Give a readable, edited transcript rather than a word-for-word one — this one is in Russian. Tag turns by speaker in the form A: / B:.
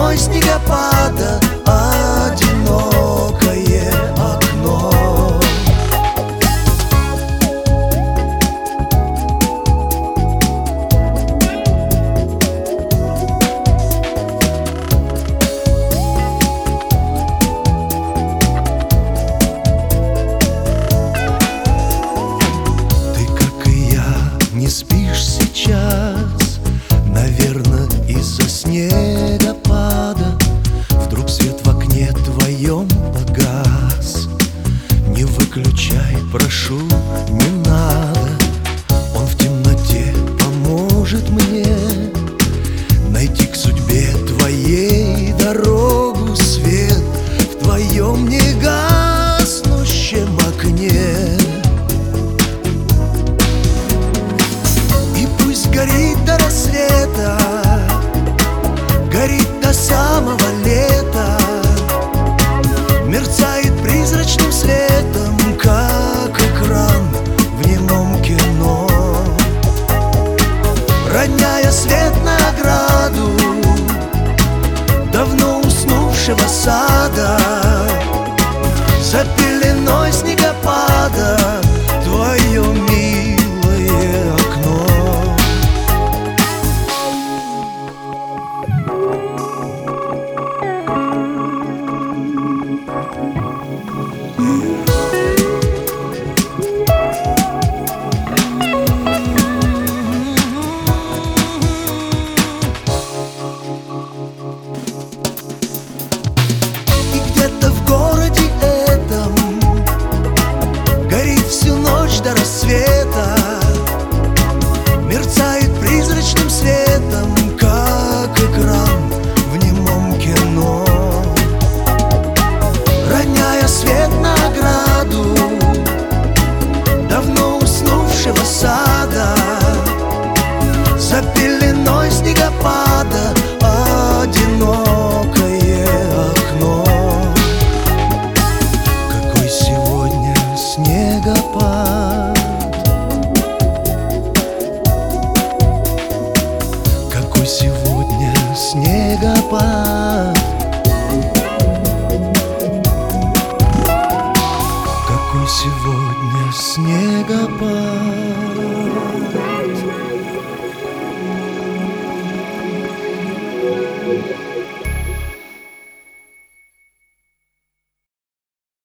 A: пеленой снегопада одинокое окно. Не спишь сейчас, наверное, из-за снегопада. Вдруг свет в окне твоем погас. Не выключай, прошу, не надо. Он в темноте поможет мне найти к судьбе твоей дорогу. Свет в твоем негаснущем окне. Горит до рассвета, горит до самого лета, мерцает призрачным светом, как экран в немом кино. Роняя свет на ограду давно уснувшего сада, за пеленой снегопада твое милое окно. И где-то в городе этом горит всю ночь до рассвета, мерцает призрачным светом, как экран в немом кино. Роняя свет на ограду давно уснувшего сада, за пеленой снегопада одинокое окно. Какой сегодня снегопад, какой сегодня снегопад, какой сегодня снегопад.